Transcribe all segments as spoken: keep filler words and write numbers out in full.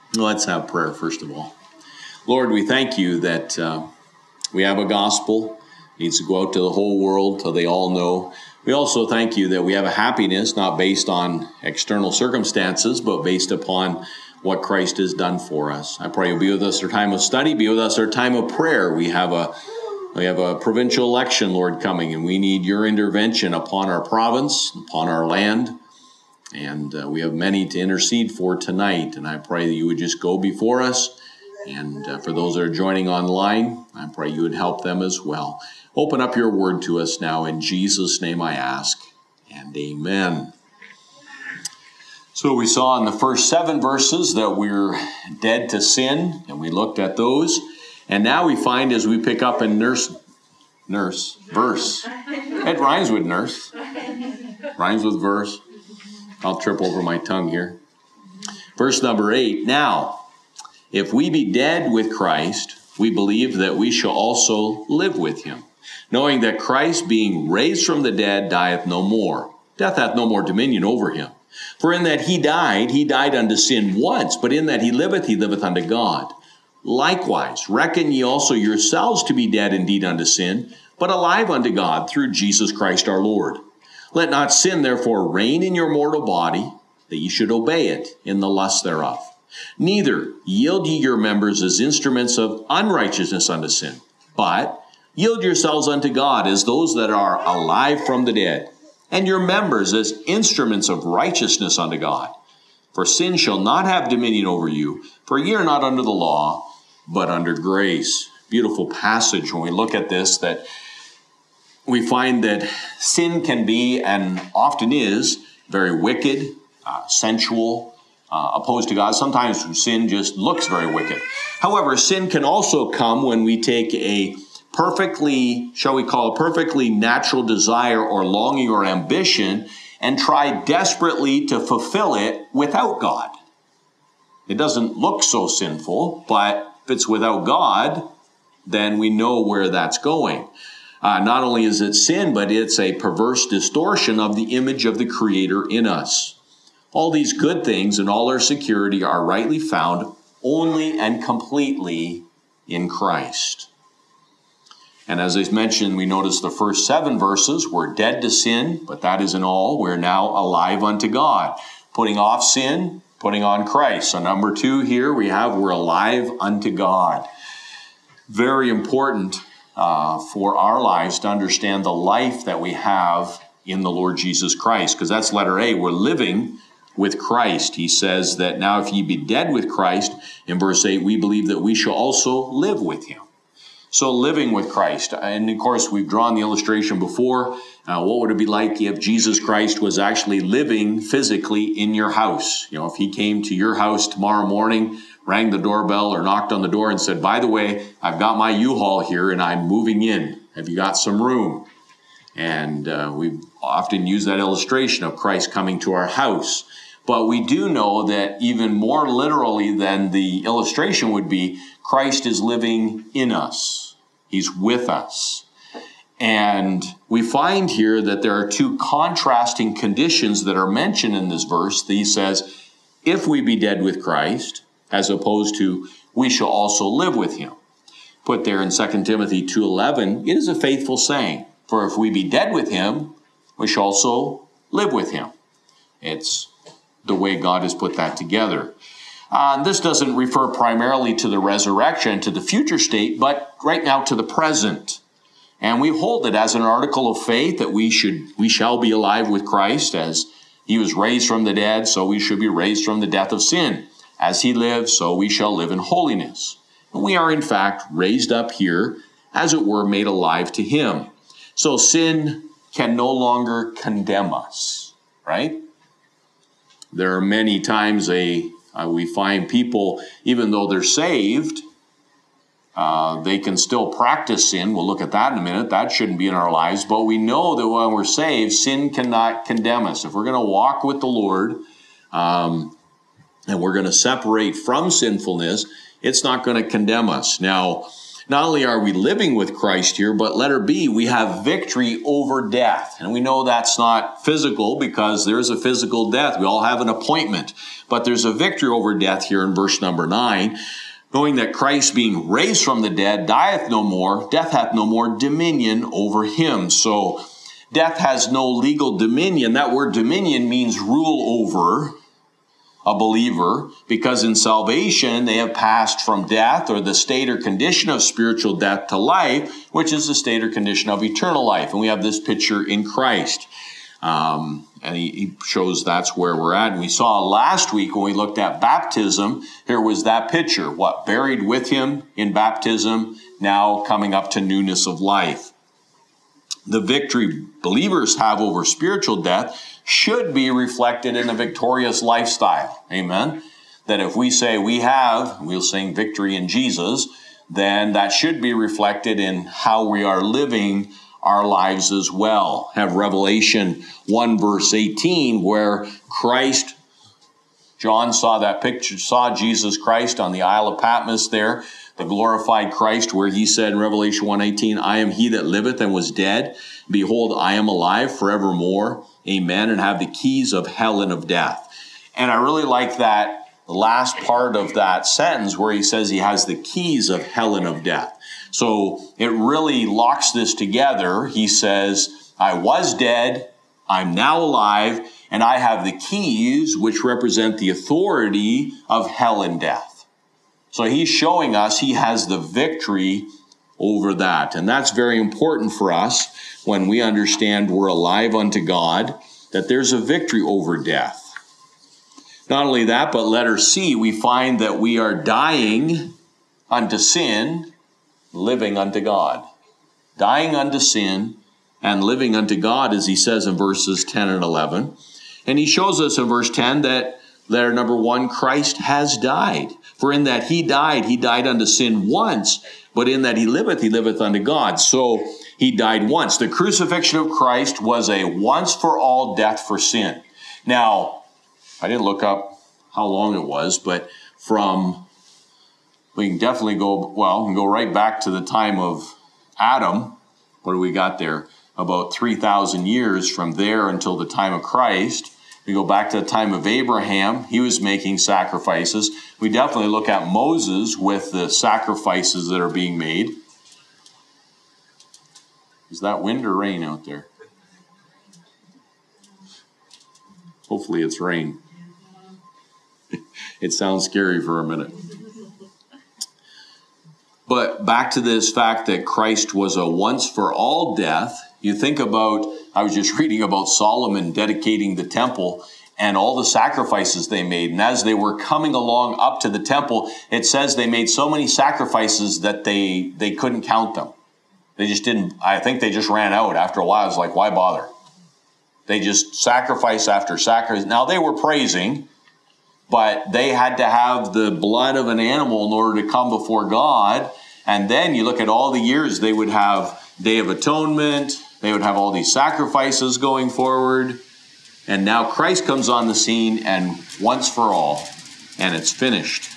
Let's have prayer first of all. Lord, we thank you that uh, we have a gospel. It needs to go out to the whole world till they all know. We also thank you that we have a happiness not based on external circumstances, but based upon what Christ has done for us. I pray you'll be with us our time of study, be with us our time of prayer. We have a we have a provincial election, Lord, coming, and we need your intervention upon our province, upon our land. And uh, we have many to intercede for tonight. And I pray that you would just go before us. And uh, for those that are joining online, I pray you would help them as well. Open up your word to us now. In Jesus' name I ask, and amen. So we saw in the first seven verses that we're dead to sin, and we looked at those. And now we find as we pick up in nurse, nurse, verse. It rhymes with nurse. Rhymes with verse. I'll trip over my tongue here. Verse number eight. Now, if we be dead with Christ, we believe that we shall also live with him, knowing that Christ, being raised from the dead, dieth no more. Death hath no more dominion over him. For in that he died, he died unto sin once, but in that he liveth, he liveth unto God. Likewise, reckon ye also yourselves to be dead indeed unto sin, but alive unto God through Jesus Christ our Lord. Let not sin therefore reign in your mortal body, that ye should obey it in the lust thereof. Neither yield ye your members as instruments of unrighteousness unto sin, but yield yourselves unto God as those that are alive from the dead, and your members as instruments of righteousness unto God. For sin shall not have dominion over you, for ye are not under the law, but under grace. Beautiful passage when we look at this, that we find that sin can be, and often is, very wicked, uh, sensual, uh, opposed to God. Sometimes sin just looks very wicked. However, sin can also come when we take a perfectly, shall we call it, perfectly natural desire or longing or ambition and try desperately to fulfill it without God. It doesn't look so sinful, but if it's without God, then we know where that's going. Uh, not only is it sin, but it's a perverse distortion of the image of the Creator in us. All these good things and all our security are rightly found only and completely in Christ. And as I mentioned, we notice the first seven verses, we're dead to sin, but that isn't all. We're now alive unto God. Putting off sin, putting on Christ. So number two here, we have we're alive unto God. Very important uh, for our lives to understand the life that we have in the Lord Jesus Christ, because that's letter A. We're living with Christ. He says that now if ye be dead with Christ, in verse eight, we believe that we shall also live with him. So living with Christ, and of course we've drawn the illustration before. Uh, what would it be like if Jesus Christ was actually living physically in your house? You know, if he came to your house tomorrow morning, rang the doorbell or knocked on the door and said, by the way, I've got my U-Haul here and I'm moving in. Have you got some room? And uh, we often use that illustration of Christ coming to our house. But we do know that even more literally than the illustration would be, Christ is living in us. He's with us. And we find here that there are two contrasting conditions that are mentioned in this verse. He says, if we be dead with Christ, as opposed to we shall also live with him. Put there in Second Timothy two eleven, it is a faithful saying, for if we be dead with him, we shall also live with him. It's the way God has put that together. Uh, this doesn't refer primarily to the resurrection, to the future state, but right now to the present. And we hold it as an article of faith that we should, we shall be alive with Christ as he was raised from the dead, so we should be raised from the death of sin. As he lives, so we shall live in holiness. And we are in fact raised up here, as it were, made alive to him. So sin can no longer condemn us, right? There are many times a Uh, we find people, even though they're saved, uh, they can still practice sin. We'll look at that in a minute. That shouldn't be in our lives. But we know that when we're saved, sin cannot condemn us. If we're going to walk with the Lord, um, and we're going to separate from sinfulness, it's not going to condemn us. Now, not only are we living with Christ here, but letter B, we have victory over death. And we know that's not physical because there's a physical death. We all have an appointment. But there's a victory over death here in verse number nine. Knowing that Christ being raised from the dead dieth no more, death hath no more dominion over him. So death has no legal dominion. That word dominion means rule over a believer, because in salvation they have passed from death or the state or condition of spiritual death to life, which is the state or condition of eternal life. And we have this picture in Christ. Um, and he, he shows that's where we're at. And we saw last week when we looked at baptism, here was that picture. What? Buried with him in baptism, now coming up to newness of life. The victory believers have over spiritual death should be reflected in a victorious lifestyle. Amen? That if we say we have, we'll sing victory in Jesus, then that should be reflected in how we are living our lives as well. Have Revelation one verse eighteen where Christ, John saw that picture, saw Jesus Christ on the Isle of Patmos there, the glorified Christ, where he said in Revelation one eighteen, I am he that liveth and was dead. Behold, I am alive forevermore. Amen. And have the keys of hell and of death. And I really like that last part of that sentence where he says he has the keys of hell and of death. So it really locks this together. He says, I was dead, I'm now alive, and I have the keys which represent the authority of hell and death. So he's showing us he has the victory over that. And that's very important for us when we understand we're alive unto God, that there's a victory over death. Not only that, but letter C, we find that we are dying unto sin, living unto God. Dying unto sin and living unto God, as he says in verses ten and eleven. And he shows us in verse ten that letter number one, Christ has died. For in that he died, he died unto sin once, but in that he liveth, he liveth unto God. So he died once. The crucifixion of Christ was a once for all death for sin. Now, I didn't look up how long it was, but from we can definitely go, well, we can go right back to the time of Adam. What do we got there? About three thousand years from there until the time of Christ. We go back to the time of Abraham. He was making sacrifices. We definitely look at Moses with the sacrifices that are being made. Is that wind or rain out there? Hopefully it's rain. It sounds scary for a minute. But back to this fact that Christ was a once for all death. You think about, I was just reading about Solomon dedicating the temple and all the sacrifices they made. And as they were coming along up to the temple, it says they made so many sacrifices that they, they couldn't count them. They just didn't, I think they just ran out after a while. It's like, why bother? They just sacrifice after sacrifice. Now they were praising, but they had to have the blood of an animal in order to come before God. And then you look at all the years, they would have Day of Atonement. They would have all these sacrifices going forward. And now Christ comes on the scene and once for all, and it's finished.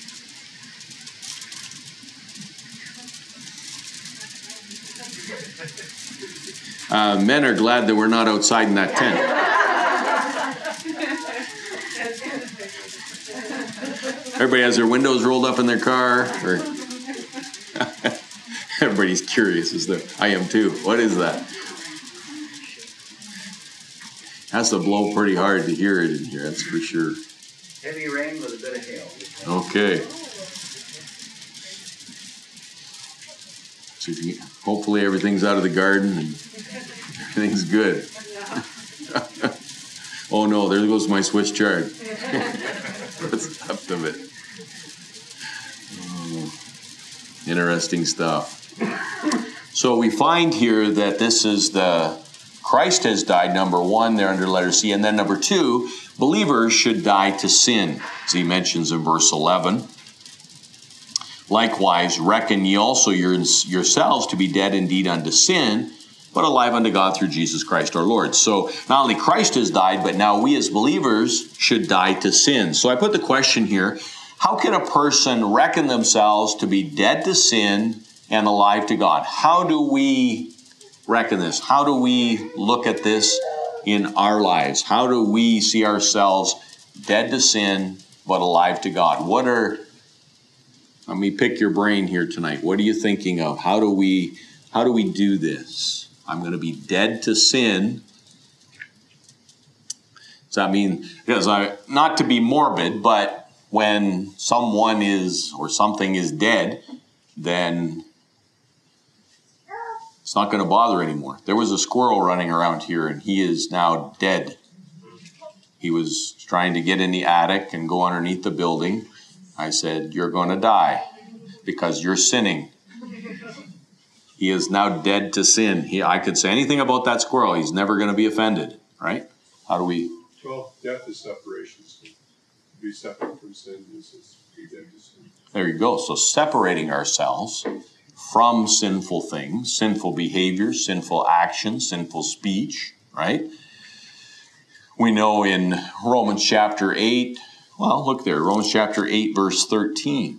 Uh, men are glad that we're not outside in that tent. Everybody has their windows rolled up in their car. Or everybody's curious as though I am too. What is that? Has to blow pretty hard to hear it in here, that's for sure. Heavy rain with a bit of hail. Okay. So you, hopefully everything's out of the garden and everything's good. Oh no, there goes my Swiss chard. What's left of it? Oh, interesting stuff. So we find here that this is the Christ has died, number one, there under letter C. And then number two, believers should die to sin, as he mentions in verse eleven. Likewise, reckon ye also your, yourselves to be dead indeed unto sin, but alive unto God through Jesus Christ our Lord. So not only Christ has died, but now we as believers should die to sin. So I put the question here, how can a person reckon themselves to be dead to sin and alive to God. How do we reckon this? How do we look at this in our lives? How do we see ourselves dead to sin but alive to God? What are, let me pick your brain here tonight. What are you thinking of? How do we, how do we do this? I'm going to be dead to sin. Does that mean, because I, not to be morbid, but when someone is, or something is dead, then it's not going to bother anymore. There was a squirrel running around here, and he is now dead. He was trying to get in the attic and go underneath the building. I said, you're going to die because you're sinning. He is now dead to sin. He, I could say anything about that squirrel. He's never going to be offended, right? How do we? Well, death is separation. So to be separate from sin is to be dead to sin. There you go. So separating ourselves from sinful things, sinful behaviors, sinful actions, sinful speech, right? We know in Romans chapter eight, well, look there, Romans chapter eight, verse thirteen.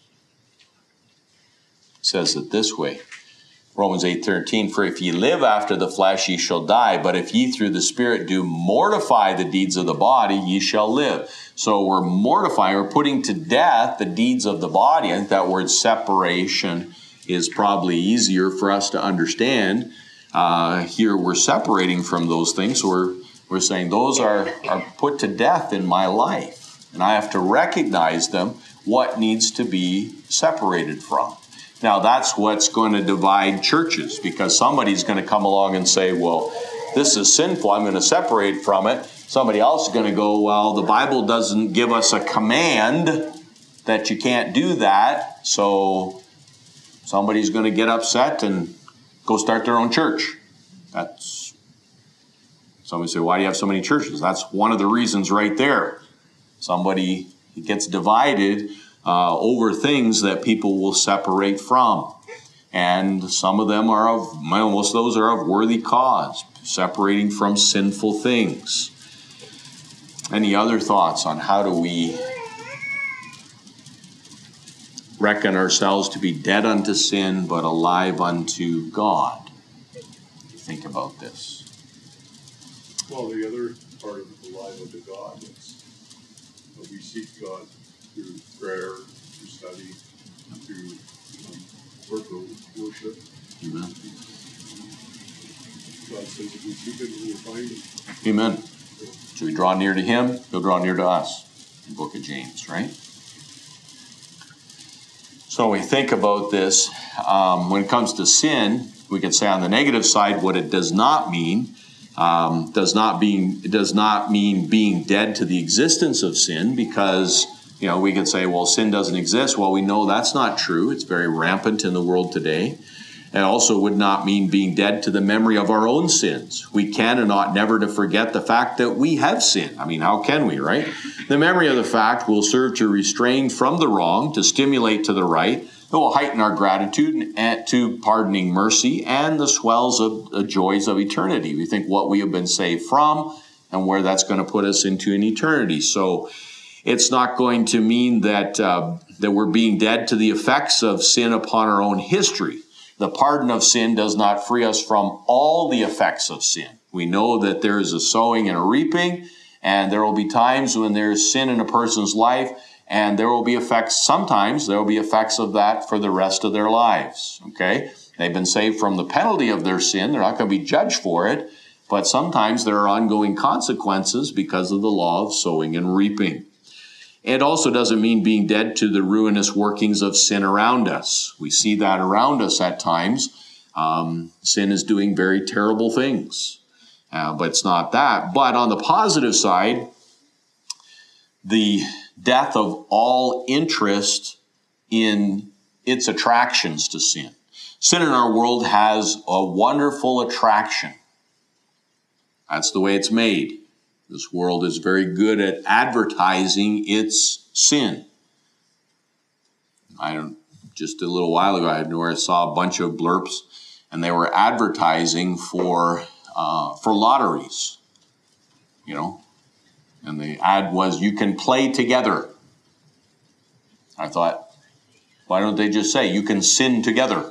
It says it this way, Romans eight thirteen, for if ye live after the flesh, ye shall die, but if ye through the Spirit do mortify the deeds of the body, ye shall live. So we're mortifying, we're putting to death the deeds of the body. I think that word separation is probably easier for us to understand. Uh, here we're separating from those things. So we're, we're saying those are, are put to death in my life. And I have to recognize them, what needs to be separated from. Now that's what's going to divide churches, because somebody's going to come along and say, well, this is sinful, I'm going to separate from it. Somebody else is going to go, well, the Bible doesn't give us a command that you can't do that, so somebody's going to get upset and go start their own church. That's, somebody say, why do you have so many churches? That's one of the reasons right there. Somebody gets divided uh, over things that people will separate from. And some of them are of, most of those are of worthy cause, separating from sinful things. Any other thoughts on how do we reckon ourselves to be dead unto sin, but alive unto God? Think about this. Well, the other part of it, alive unto God, is that we seek God through prayer, through study, through um, corporal worship. Amen. God says if we seek it, we will find it. Amen. So we draw near to Him, He'll draw near to us. In the book of James, right? So when we think about this, um, when it comes to sin, we can say on the negative side what it does not mean. Um, does not being it does not mean being dead to the existence of sin, because you know we can say, well, sin doesn't exist. Well, we know that's not true. It's very rampant in the world today. It also would not mean being dead to the memory of our own sins. We can and ought never to forget the fact that we have sinned. I mean, how can we, right? The memory of the fact will serve to restrain from the wrong, to stimulate to the right. It will heighten our gratitude to pardoning mercy and the swells of the joys of eternity. We think what we have been saved from and where that's going to put us into an eternity. So it's not going to mean that uh, that we're being dead to the effects of sin upon our own history. The pardon of sin does not free us from all the effects of sin. We know that there is a sowing and a reaping, and there will be times when there is sin in a person's life, and there will be effects, sometimes there will be effects of that for the rest of their lives, okay? They've been saved from the penalty of their sin. They're not going to be judged for it, but sometimes there are ongoing consequences because of the law of sowing and reaping. It also doesn't mean being dead to the ruinous workings of sin around us. We see that around us at times. Um, sin is doing very terrible things, uh, but it's not that. But on the positive side, the death of all interest in its attractions to sin. Sin in our world has a wonderful attraction. That's the way it's made. This world is very good at advertising its sin. I don't, just a little while ago, I knew I saw a bunch of blurps, and they were advertising for uh, for lotteries, you know. And the ad was, you can play together. I thought, Why don't they just say, you can sin together?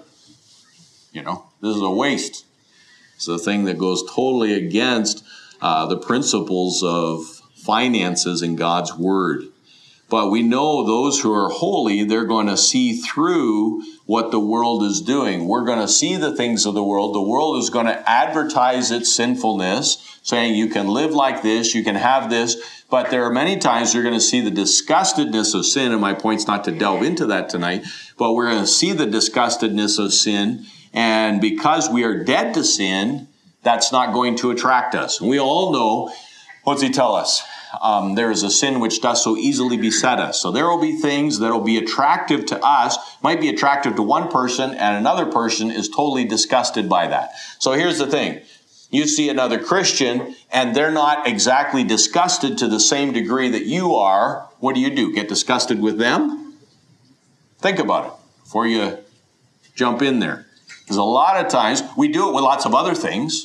You know, this is a waste. It's a thing that goes totally against uh, the principles of finances in God's word. But we know those who are holy, they're going to see through what the world is doing. We're going to see the things of the world. The world is going to advertise its sinfulness, saying you can live like this, you can have this. But there are many times you're going to see the disgustedness of sin, and my point's not to delve into that tonight, but we're going to see the disgustedness of sin, and because we are dead to sin, that's not going to attract us. And we all know, what's he tell us? Um, there is a sin which does so easily beset us. So there will be things that will be attractive to us, might be attractive to one person, and another person is totally disgusted by that. So here's the thing. You see another Christian, and they're not exactly disgusted to the same degree that you are. What do you do? Get disgusted with them? Think about it before you jump in there. Because a lot of times, we do it with lots of other things.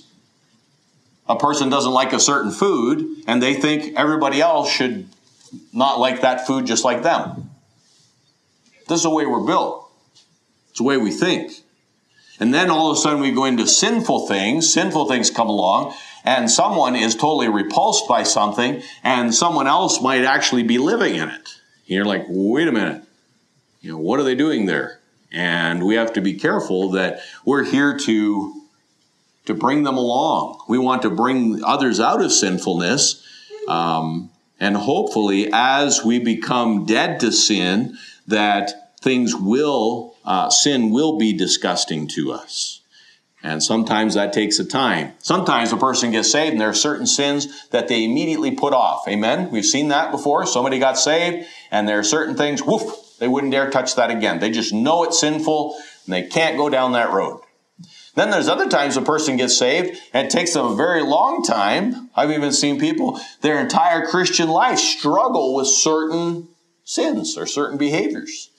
A person doesn't like a certain food, and they think everybody else should not like that food just like them. This is the way we're built. It's the way we think. And then all of a sudden we go into sinful things. Sinful things come along, and someone is totally repulsed by something, and someone else might actually be living in it. And you're like, wait a minute. You know, what are they doing there? And we have to be careful that we're here to to bring them along. We want to bring others out of sinfulness. Um, and hopefully, as we become dead to sin, that things will, uh, sin will be disgusting to us. And sometimes that takes a time. Sometimes a person gets saved and there are certain sins that they immediately put off. Amen? We've seen that before. Somebody got saved and there are certain things, woof, they wouldn't dare touch that again. They just know it's sinful and they can't go down that road. Then there's other times a person gets saved and it takes them a very long time. I've even seen people, their entire Christian life struggle with certain sins or certain behaviors.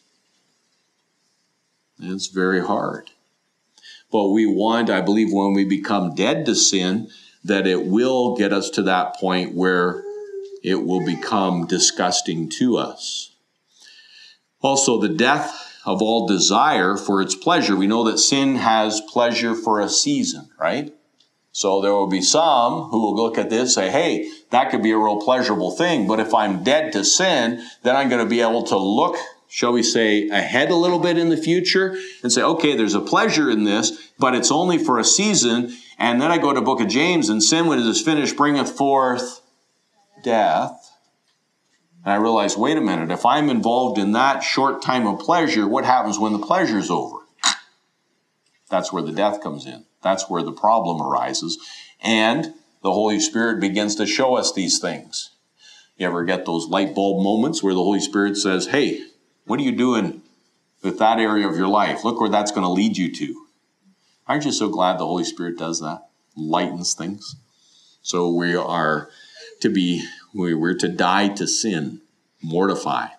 And it's very hard. But we want, I believe, when we become dead to sin, that it will get us to that point where it will become disgusting to us. Also, the death of all desire for its pleasure. We know that sin has pleasure for a season, right? So there will be some who will look at this and say, hey, that could be a real pleasurable thing. But if I'm dead to sin, then I'm going to be able to look, shall we say, ahead a little bit in the future and say, okay, there's a pleasure in this, but it's only for a season. And then I go to book of James, and sin, when it is finished, bringeth forth death. And I realize, wait a minute, if I'm involved in that short time of pleasure, what happens when the pleasure's over? That's where the death comes in. That's where the problem arises. And the Holy Spirit begins to show us these things. You ever get those light bulb moments where the Holy Spirit says, hey, what are you doing with that area of your life? Look where that's going to lead you to. Aren't you so glad the Holy Spirit does that? Lightens things. So we are to be, we're to die to sin, mortify.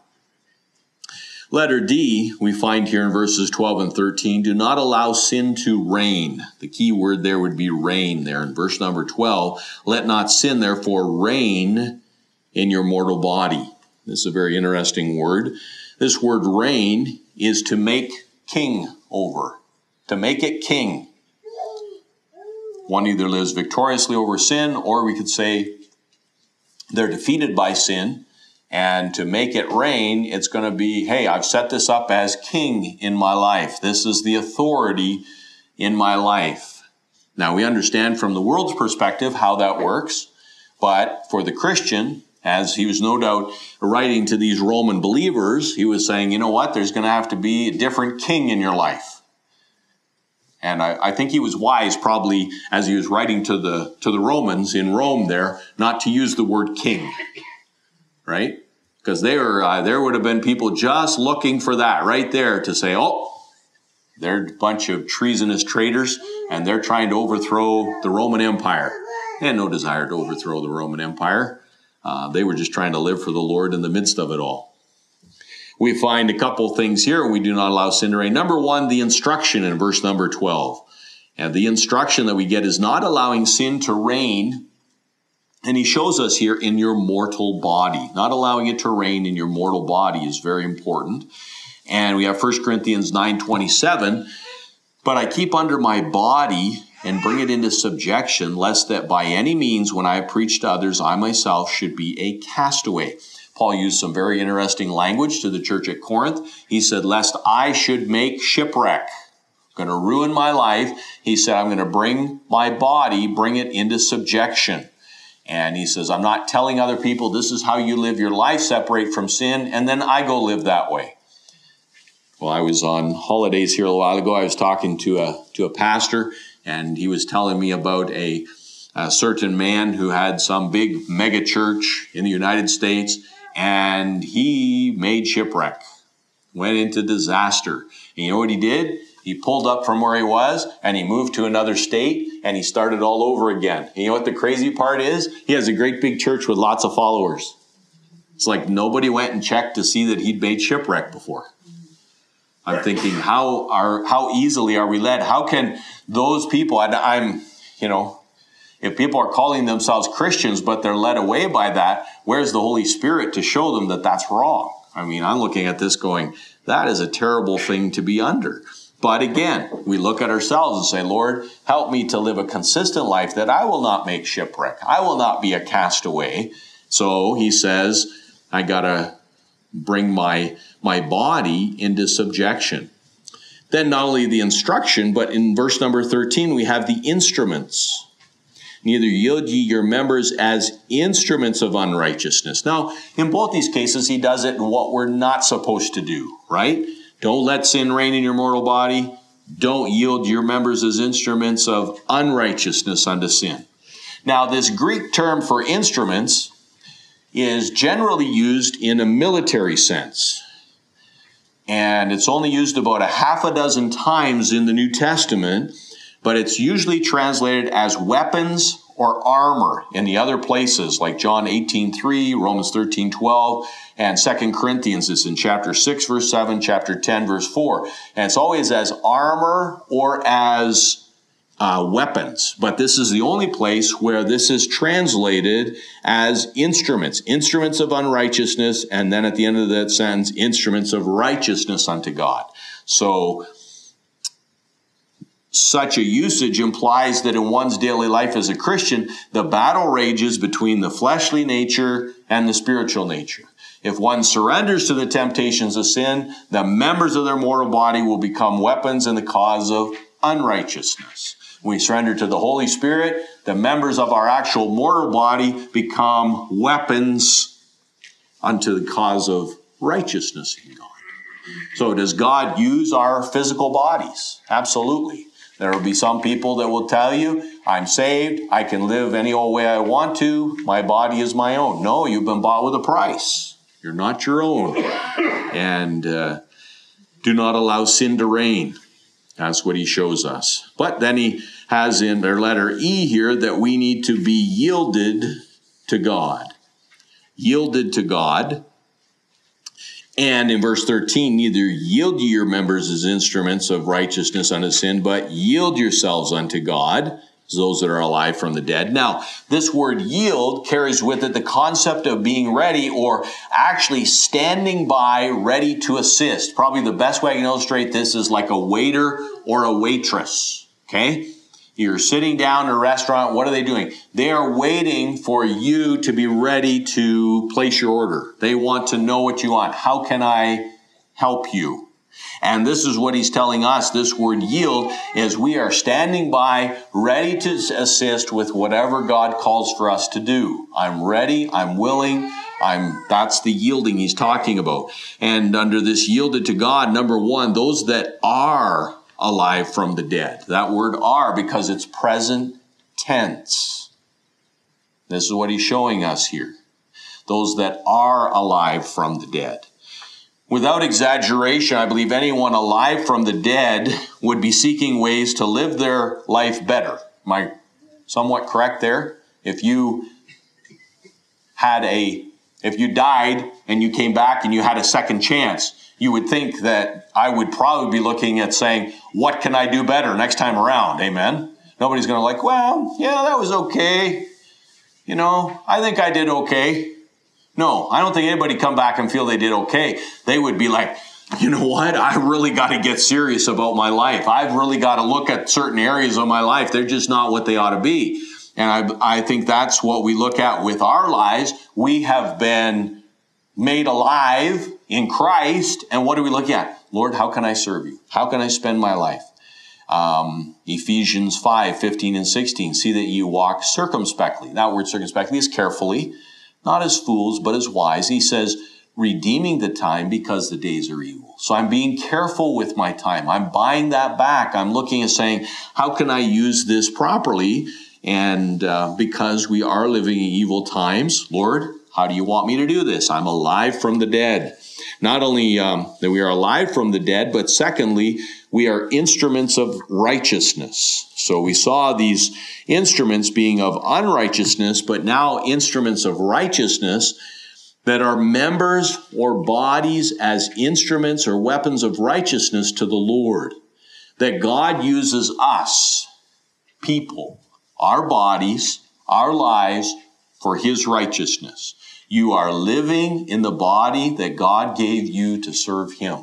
Letter D, we find here in verses twelve and thirteen, do not allow sin to reign. The key word there would be reign there in verse number twelve. Let not sin, therefore, reign in your mortal body. This is a very interesting word. This word reign is to make king over, to make it king. One either lives victoriously over sin, or we could say they're defeated by sin. And to make it reign, it's going to be, hey, I've set this up as king in my life. This is the authority in my life. Now, we understand from the world's perspective how that works. But for the Christian, as he was no doubt writing to these Roman believers, he was saying, you know what, there's going to have to be a different king in your life. And I, I think he was wise probably as he was writing to the to the Romans in Rome there, not to use the word king. Right? Because there, uh, there would have been people just looking for that right there to say, oh, they're a bunch of treasonous traitors and they're trying to overthrow the Roman Empire. They had no desire to overthrow the Roman Empire. Uh, they were just trying to live for the Lord in the midst of it all. We find a couple things here. We do not allow sin to reign. Number one, the instruction in verse number twelve. And the instruction that we get is not allowing sin to reign. And he shows us here in your mortal body. Not allowing it to reign in your mortal body is very important. And we have First Corinthians nine twenty-seven. But I keep under my body and bring it into subjection, lest that by any means, when I preach to others, I myself should be a castaway. Paul used some very interesting language to the church at Corinth. He said, lest I should make shipwreck. Going to ruin my life. He said, I'm going to bring my body, bring it into subjection. And he says, I'm not telling other people this is how you live your life, separate from sin, and then I go live that way. Well, I was on holidays here a while ago. I was talking to a to a pastor, and he was telling me about a, a certain man who had some big mega church in the United States, and he made shipwreck, went into disaster. And you know what he did? He pulled up from where he was, and he moved to another state, and he started all over again. And you know what the crazy part is? He has a great big church with lots of followers. It's like nobody went and checked to see that he'd made shipwreck before. I'm thinking, how are how easily are we led? How can those people, and I'm, you know, if people are calling themselves Christians, but they're led away by that, where's the Holy Spirit to show them that that's wrong? I mean, I'm looking at this going, that is a terrible thing to be under. But again, we look at ourselves and say, Lord, help me to live a consistent life that I will not make shipwreck. I will not be a castaway. So he says, I got to bring my my body into subjection. Then not only the instruction, but in verse number thirteen, we have the instruments. Neither yield ye your members as instruments of unrighteousness. Now, in both these cases, he does it in what we're not supposed to do, right? Don't let sin reign in your mortal body. Don't yield your members as instruments of unrighteousness unto sin. Now, this Greek term for instruments is generally used in a military sense. And it's only used about a half a dozen times in the New Testament, but it's usually translated as weapons or armor in the other places, like John eighteen three, Romans thirteen twelve, and Second Corinthians is in chapter six, verse seven, chapter ten, verse four. And it's always as armor or as Uh, weapons, but this is the only place where this is translated as instruments, instruments of unrighteousness, and then at the end of that sentence, instruments of righteousness unto God. So such a usage implies that in one's daily life as a Christian, the battle rages between the fleshly nature and the spiritual nature. If one surrenders to the temptations of sin, the members of their mortal body will become weapons in the cause of unrighteousness. When we surrender to the Holy Spirit, the members of our actual mortal body become weapons unto the cause of righteousness in God. So does God use our physical bodies? Absolutely. There will be some people that will tell you, I'm saved, I can live any old way I want to, my body is my own. No, you've been bought with a price. You're not your own. And uh, do not allow sin to reign. That's what he shows us. But then he has in their letter E here that we need to be yielded to God. Yielded to God. And in verse thirteen, neither yield ye your members as instruments of righteousness unto sin, but yield yourselves unto God, as those that are alive from the dead. Now, this word yield carries with it the concept of being ready, or actually standing by, ready to assist. Probably the best way I can illustrate this is like a waiter or a waitress. Okay? You're sitting down in a restaurant. What are they doing? They are waiting for you to be ready to place your order. They want to know what you want. How can I help you? And this is what he's telling us. This word yield is we are standing by, ready to assist with whatever God calls for us to do. I'm ready. I'm willing. I'm, that's the yielding he's talking about. And under this yielded to God, number one, those that are alive from the dead. That word are because it's present tense. This is what he's showing us here. Those that are alive from the dead. Without exaggeration, I believe anyone alive from the dead would be seeking ways to live their life better. Am I somewhat correct there? If you had a, if you died and you came back and you had a second chance, you would think that I would probably be looking at saying, what can I do better next time around? Amen? Nobody's going to like, well, yeah, that was okay. You know, I think I did okay. No, I don't think anybody come back and feel they did okay. They would be like, you know what? I really got to get serious about my life. I've really got to look at certain areas of my life. They're just not what they ought to be. And I, I think that's what we look at with our lives. We have been made alive in Christ. And what do we look at? Lord, how can I serve you? How can I spend my life? Um, Ephesians five, fifteen and sixteen, see that you walk circumspectly. That word circumspectly is carefully, not as fools, but as wise. He says, redeeming the time because the days are evil. So I'm being careful with my time. I'm buying that back. I'm looking and saying, how can I use this properly? And uh, because we are living in evil times, Lord, how do you want me to do this? I'm alive from the dead. Not only um, that we are alive from the dead, but secondly, we are instruments of righteousness. So we saw these instruments being of unrighteousness, but now instruments of righteousness, that are members or bodies as instruments or weapons of righteousness to the Lord. That God uses us, people, our bodies, our lives, for his righteousness. You are living in the body that God gave you to serve him.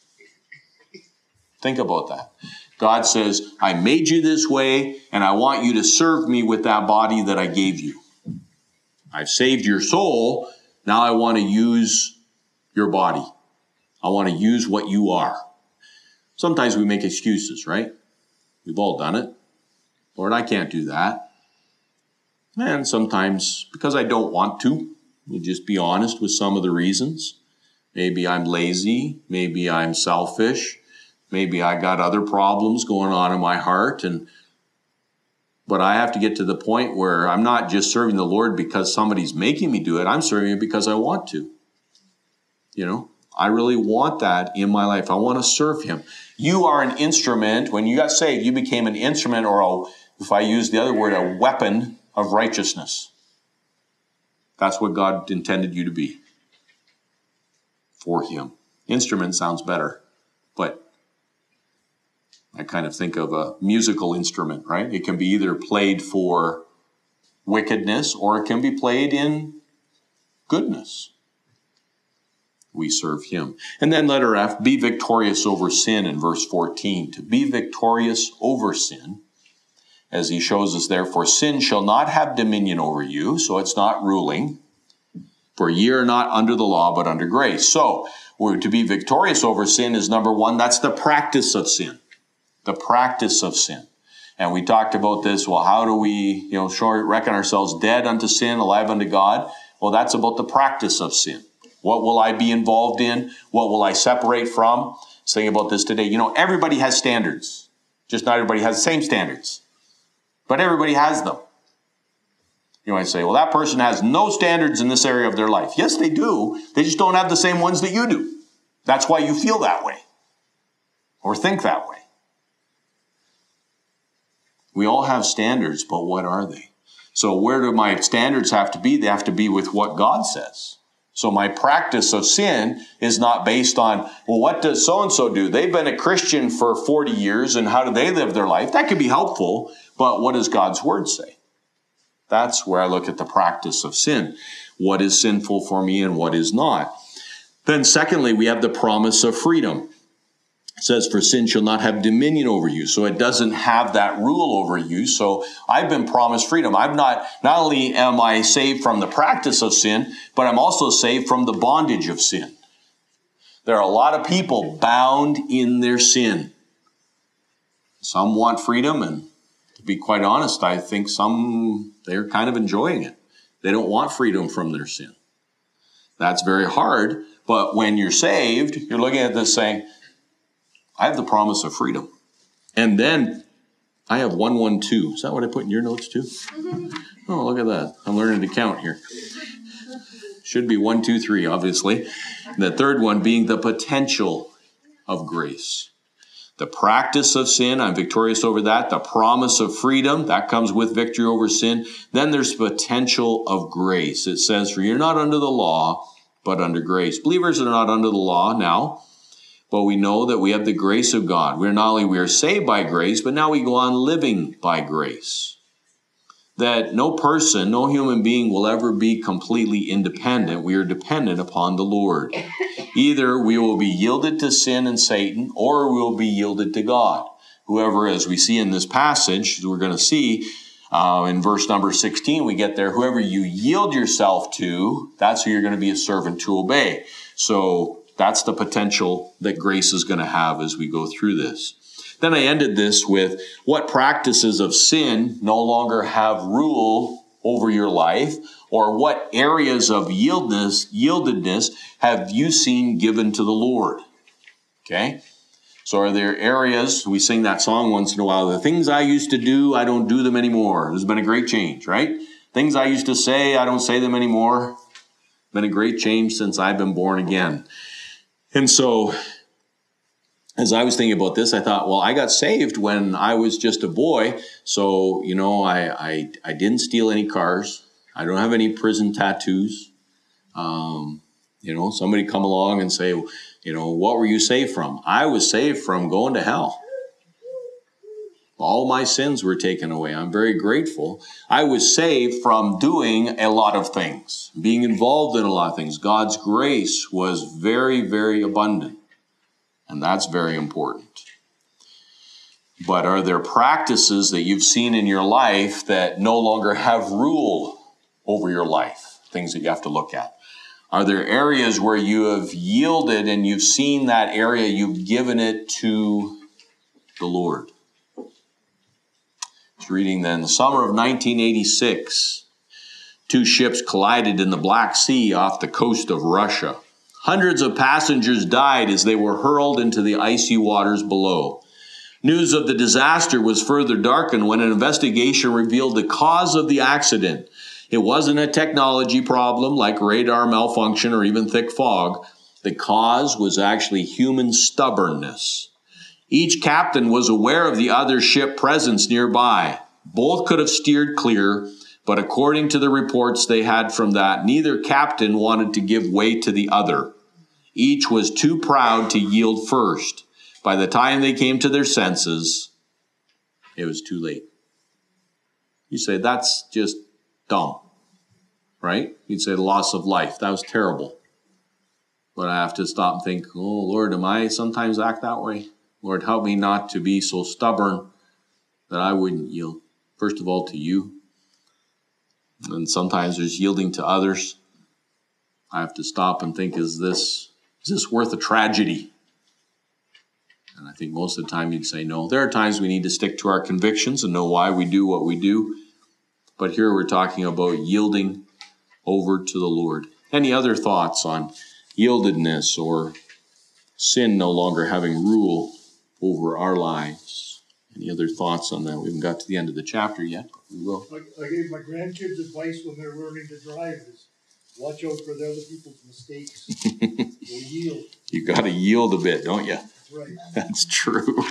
Think about that. God says, I made you this way, and I want you to serve me with that body that I gave you. I've saved your soul. Now I want to use your body. I want to use what you are. Sometimes we make excuses, right? We've all done it. Lord, I can't do that. And sometimes because I don't want to, we just be honest with some of the reasons. Maybe I'm lazy. Maybe I'm selfish. Maybe I got other problems going on in my heart. And But I have to get to the point where I'm not just serving the Lord because somebody's making me do it. I'm serving him because I want to. You know, I really want that in my life. I want to serve him. You are an instrument. When you got saved, you became an instrument, or a, if I use the other word, a weapon of righteousness. That's what God intended you to be for him. Instrument sounds better, but I kind of think of a musical instrument, right? It can be either played for wickedness or it can be played in goodness. We serve him. And then letter F, be victorious over sin in verse fourteen. To be victorious over sin, as he shows us there, for sin shall not have dominion over you, so it's not ruling. For ye are not under the law, but under grace. So, we're to be victorious over sin is number one. That's the practice of sin. The practice of sin. And we talked about this. Well, how do we, you know, show, reckon ourselves dead unto sin, alive unto God? Well, that's about the practice of sin. What will I be involved in? What will I separate from? I was thinking about this today. You know, everybody has standards. Just not everybody has the same standards. But everybody has them. You might say, well, that person has no standards in this area of their life. Yes, they do. They just don't have the same ones that you do. That's why you feel that way. Or think that way. We all have standards, but what are they? So where do my standards have to be? They have to be with what God says. So my practice of sin is not based on, well, what does so-and-so do? They've been a Christian for forty years, and how do they live their life? That could be helpful, but what does God's word say? That's where I look at the practice of sin. What is sinful for me and what is not? Then secondly, we have the promise of freedom. It says, for sin shall not have dominion over you. So it doesn't have that rule over you. So I've been promised freedom. I'm not, not only am I saved from the practice of sin, but I'm also saved from the bondage of sin. There are a lot of people bound in their sin. Some want freedom, and to be quite honest, I think some, they're kind of enjoying it. They don't want freedom from their sin. That's very hard, but when you're saved, you're looking at this saying, I have the promise of freedom. And then I have one one two. Is that what I put in your notes too? Oh, look at that. I'm learning to count here. Should be one, two, three, obviously. And the third one being the potential of grace. The practice of sin, I'm victorious over that. The promise of freedom, that comes with victory over sin. Then there's potential of grace. It says, for you're not under the law, but under grace. Believers are not under the law now. But we know that we have the grace of God. We're not only we are saved by grace, but now we go on living by grace. that no person, no human being will ever be completely independent. We are dependent upon the Lord. Either we will be yielded to sin and Satan, or we will be yielded to God. Whoever, as we see in this passage, we're going to see uh, in verse number sixteen, we get there, whoever you yield yourself to, that's who you're going to be a servant to obey. So that's the potential that grace is going to have as we go through this. Then I ended this with, what practices of sin no longer have rule over your life, or what areas of yieldness, yieldedness have you seen given to the Lord? Okay? So are there areas, we sing that song once in a while, the things I used to do, I don't do them anymore. There's been a great change, right? Things I used to say, I don't say them anymore. Been a great change since I've been born again. And so, as I was thinking about this, I thought, well, I got saved when I was just a boy. So, you know, I I, I didn't steal any cars. I don't have any prison tattoos. Um, you know, somebody come along and say, you know, what were you saved from? I was saved from going to hell. All my sins were taken away. I'm very grateful. I was saved from doing a lot of things, being involved in a lot of things. God's grace was very, very abundant. And that's very important. But are there practices that you've seen in your life that no longer have rule over your life? Things that you have to look at. Are there areas where you have yielded and you've seen that area, you've given it to the Lord? It's reading then, the summer of nineteen eighty-six, two ships collided in the Black Sea off the coast of Russia. Hundreds of passengers died as they were hurled into the icy waters below. News of the disaster was further darkened when an investigation revealed the cause of the accident. It wasn't a technology problem like radar malfunction or even thick fog. The cause was actually human stubbornness. Each captain was aware of the other ship presence nearby. Both could have steered clear, but according to the reports they had from that, neither captain wanted to give way to the other. Each was too proud to yield first. By the time they came to their senses, it was too late. You say, that's just dumb, right? You'd say the loss of life. That was terrible. But I have to stop and think, oh, Lord, am I sometimes act that way? Lord, help me not to be so stubborn that I wouldn't yield. First of all, to you. And sometimes there's yielding to others. I have to stop and think, is this, is this worth a tragedy? And I think most of the time you'd say no. There are times we need to stick to our convictions and know why we do what we do. But here we're talking about yielding over to the Lord. Any other thoughts on yieldedness or sin no longer having rule over our lives? Any other thoughts on that? We haven't got to the end of the chapter yet, but we will. I, I gave my grandkids advice when they're learning to drive is watch out for the other people's mistakes. You'll yield. You got to yield a bit, don't you? That's right. That's true.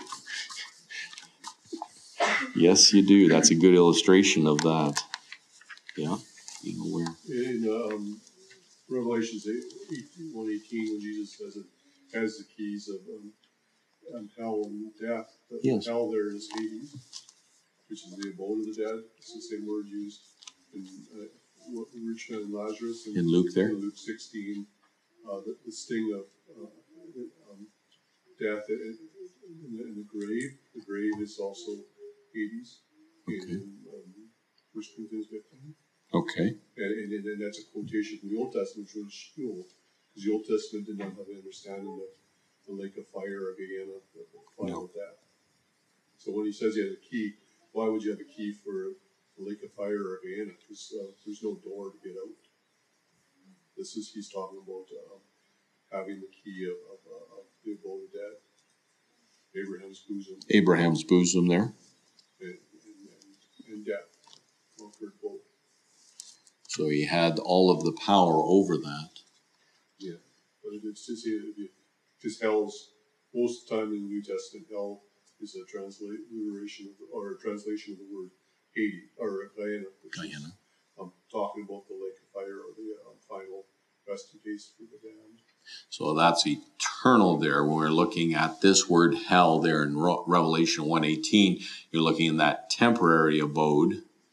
Yes, you do. That's a good illustration of that. Yeah. You know where? In um, Revelations one eighteen, when Jesus says it has the keys of um, um, hell and death. But yes. Hell there is Hades, which is the abode of the dead. It's the same word used in uh, Rich Man and Lazarus. And in Luke there? In Luke sixteen, uh, the, the sting of uh, um, death in, in, the, in the grave. The grave is also Hades. Okay. In um, First Corinthians fifteen. Okay. And, and, and that's a quotation from the Old Testament, which was Shmuel, because the Old Testament did not have an understanding of the lake of fire or Gehenna, the final No. death. So when he says he had a key, why would you have a key for the lake of fire or Gehenna? Because uh, there's no door to get out. This is, he's talking about um, having the key of, of, uh, of the abode of dead. Abraham's bosom. Abraham's bosom there. And, and, and, and death. Conquered both. So he had all of the power over that. Yeah, but it's just, because hell's, most of the time in the New Testament, hell is a transliteration of, or a translation of the word Hades, or Gehenna, which Gehenna. is um, talking about the lake of fire, or the um, final resting place for the damned. So that's eternal there. When we're looking at this word hell there in Revelation one eighteen, you're looking at that temporary abode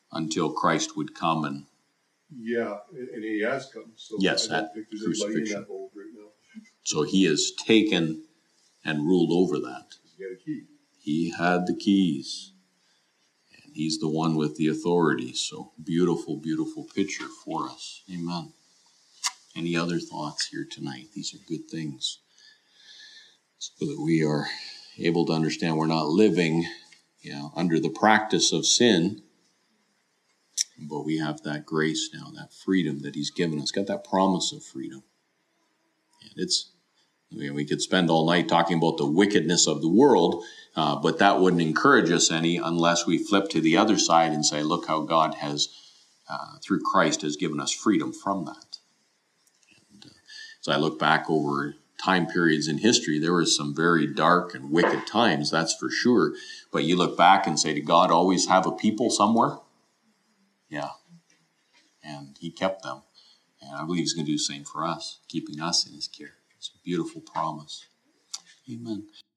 until Christ would come and Yeah, and, and he has come. So Yes, I don't at think there's anybody in crucifixion. that boat right now. so he has taken and ruled over that. He's got a key. He had the keys. And he's the one with the authority. So beautiful, beautiful picture for us. Amen. Any other thoughts here tonight? These are good things. So that we are able to understand we're not living, you know, under the practice of sin, but we have that grace now, that freedom that he's given us. Got that promise of freedom. And it's, I mean, we could spend all night talking about the wickedness of the world, uh, but that wouldn't encourage us any unless we flip to the other side and say, look how God has, uh, through Christ, has given us freedom from that. And uh, as I look back over time periods in history, there were some very dark and wicked times, that's for sure. But you look back and say, did God always have a people somewhere? Yeah. And he kept them. And I believe he's going to do the same for us, keeping us in his care. It's a beautiful promise. Amen.